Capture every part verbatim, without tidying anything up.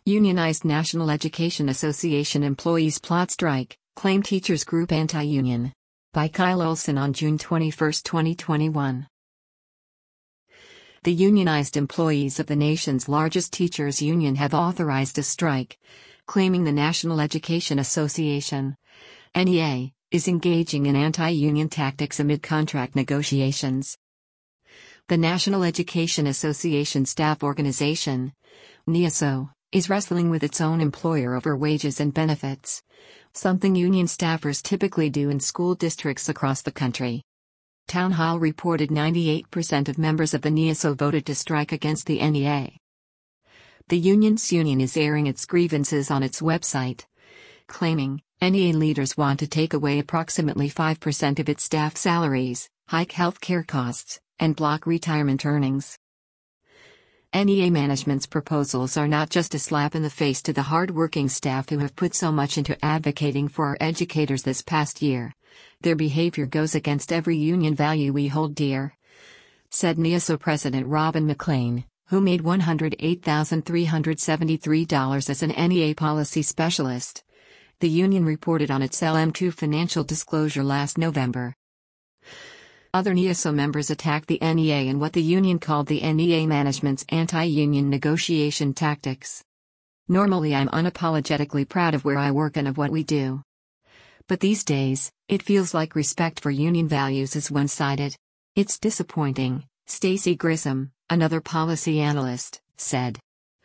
Unionized National Education Association employees plot strike, claim teachers group anti-union. By Kyle Olson on June twenty-first, twenty twenty-one. The unionized employees of the nation's largest teachers union have authorized a strike, claiming the National Education Association, N E A, is engaging in anti-union tactics amid contract negotiations. The National Education Association Staff Organization, N E A S O, is wrestling with its own employer over wages and benefits, something union staffers typically do in school districts across the country. Town Hall reported ninety-eight percent of members of the N E A S O voted to strike against the N E A. The union's union is airing its grievances on its website, claiming N E A leaders want to take away approximately five percent of its staff salaries, hike health care costs, and block retirement earnings. N E A management's proposals are not just a slap in the face to the hard-working staff who have put so much into advocating for our educators this past year. Their behavior goes against every union value we hold dear, said N E A S O President Robin McLean, who made one hundred eight thousand three hundred seventy-three dollars as an N E A policy specialist. The union reported on its L M two financial disclosure last November. Other N E A S O members attacked the N E A and what the union called the N E A management's anti-union negotiation tactics. Normally I'm unapologetically proud of where I work and of what we do. But these days, it feels like respect for union values is one-sided. It's disappointing, Stacy Grissom, another policy analyst, said.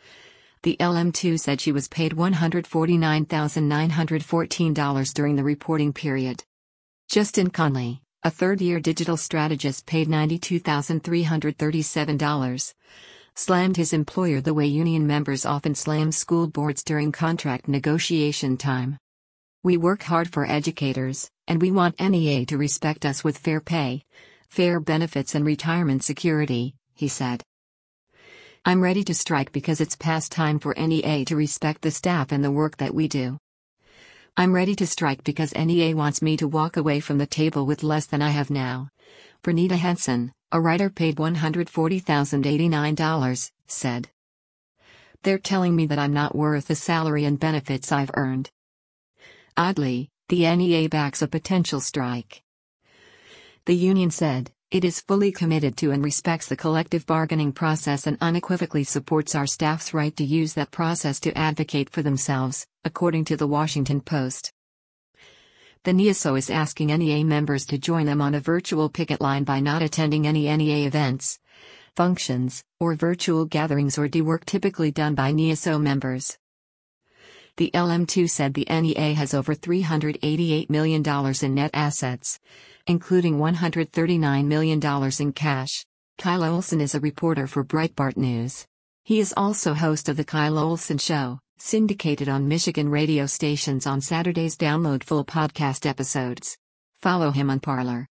The L M two said she was paid one hundred forty-nine thousand nine hundred fourteen dollars during the reporting period. Justin Conley, a third-year digital strategist paid ninety-two thousand three hundred thirty-seven dollars, slammed his employer the way union members often slam school boards during contract negotiation time. We work hard for educators, and we want N E A to respect us with fair pay, fair benefits and retirement security, he said. I'm ready to strike because it's past time for N E A to respect the staff and the work that we do. I'm ready to strike because N E A wants me to walk away from the table with less than I have now. Bernita Henson, a writer paid one hundred forty thousand eighty-nine dollars, said. They're telling me that I'm not worth the salary and benefits I've earned. Oddly, the N E A backs a potential strike. The union said, it is fully committed to and respects the collective bargaining process and unequivocally supports our staff's right to use that process to advocate for themselves, according to the Washington Post. The N E A S O is asking N E A members to join them on a virtual picket line by not attending any N E A events, functions, or virtual gatherings or do work typically done by N E A S O members. The L M two said the N E A has over three hundred eighty-eight million dollars in net assets, including one hundred thirty-nine million dollars in cash. Kyle Olson is a reporter for Breitbart News. He is also host of The Kyle Olson Show, syndicated on Michigan radio stations on Saturdays. Download full podcast episodes. Follow him on Parler.